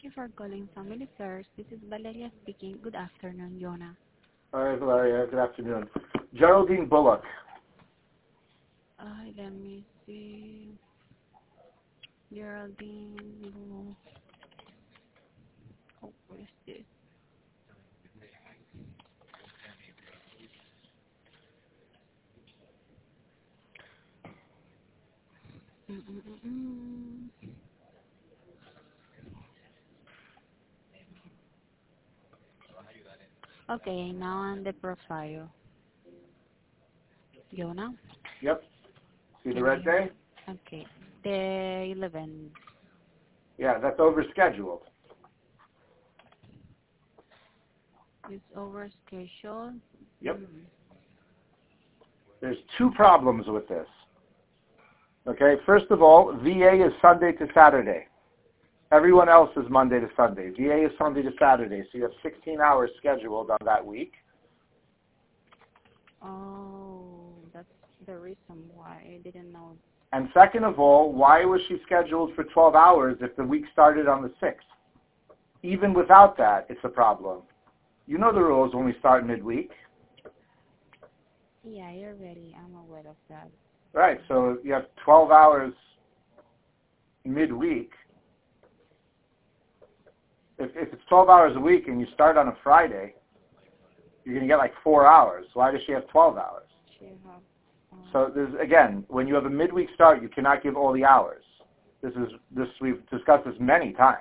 you for calling Family First. This is Valeria speaking. Good afternoon, Jonah. All right, Valeria. Good afternoon. Geraldine Bullock. Let me see. Geraldine. Oh, what is this? Mm-mm-mm-mm. Okay, now on the profile. Jonah? Yep. See the Can red you hear day? me? Okay. The 11 Yeah, that's overscheduled. is over schedule. Yep. Mm. There's two problems with this. Okay, first of all, VA is Sunday to Saturday. Everyone else is Monday to Sunday. VA is Sunday to Saturday, so you have 16 hours scheduled on that week. Oh, that's the reason why I didn't know. And second of all, why was she scheduled for 12 hours if the week started on the 6th? Even without that, it's a problem. You know the rules when we start midweek. Yeah, you're ready. I'm aware of that. Right, so you have 12 hours midweek. If it's 12 hours a week and you start on a Friday, you're going to get like 4 hours. Why does she have 12 hours? She have, So there's, again, when you have a midweek start, you cannot give all the hours. We've discussed this many times,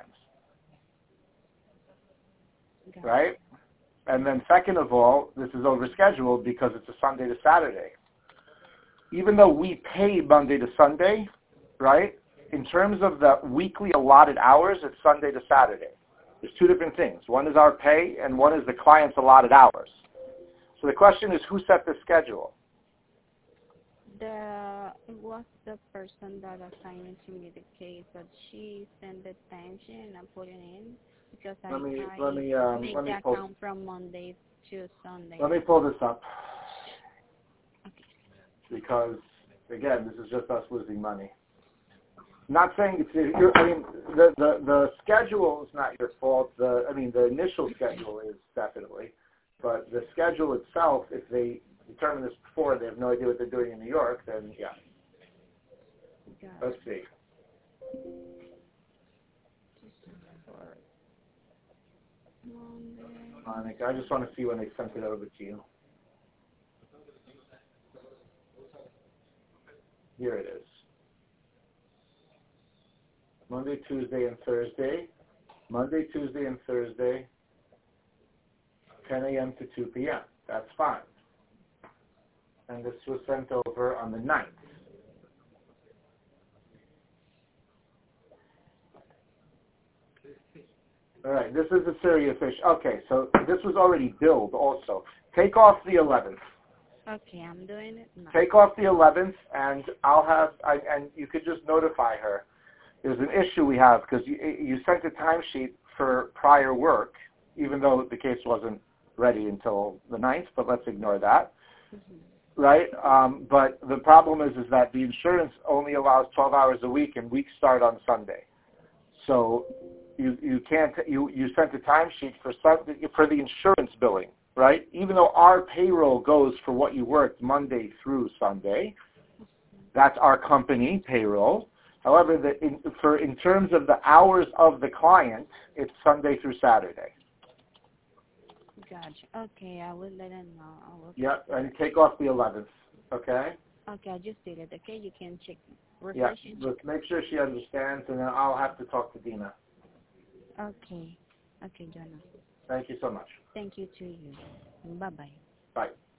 right? And then second of all, this is overscheduled because it's a Sunday to Saturday. Even though we pay Monday to Sunday, right? In terms of the weekly allotted hours, it's Sunday to Saturday. There's two different things. One is our pay, and one is the client's allotted hours. So the question is, who set the schedule? It was the person that assigned to me the case, but she sent the timesheet and I put it in because I make the account from Monday to Sunday. Let me pull this up. Okay. Because, again, this is just us losing money. Not saying the schedule is not your fault. The initial schedule is definitely, but the schedule itself, if they determine this before, they have no idea what they're doing in New York, then yeah. Let's see. Monica, I just want to see when they sent it over to you. Here it is. Monday, Tuesday, and Thursday. Monday, Tuesday, and Thursday, 10 a.m. to 2 p.m. That's fine. And this was sent over on the 9th. All right, this is a serious issue. Okay, so this was already billed also. Take off the 11th. Okay, I'm doing it now. Take off the 11th, and and you could just notify her. There's an issue we have because you sent a timesheet for prior work, even though the case wasn't ready until the 9th, but let's ignore that. Mm-hmm. Right? But the problem is that the insurance only allows 12 hours a week, and weeks start on Sunday. So you can't, you sent a timesheet for the insurance billing, right? Even though our payroll goes for what you worked Monday through Sunday, that's our company payroll. However, in terms of the hours of the client, it's Sunday through Saturday. Gotcha. Okay, I will let them know. Yep, and take off the 11th, okay? Okay, I just did it, okay? You can check. Yeah, let's make sure she understands, and then I'll have to talk to Dina. Okay. Okay, Jonah. Thank you so much. Thank you to you. Bye-bye. Bye.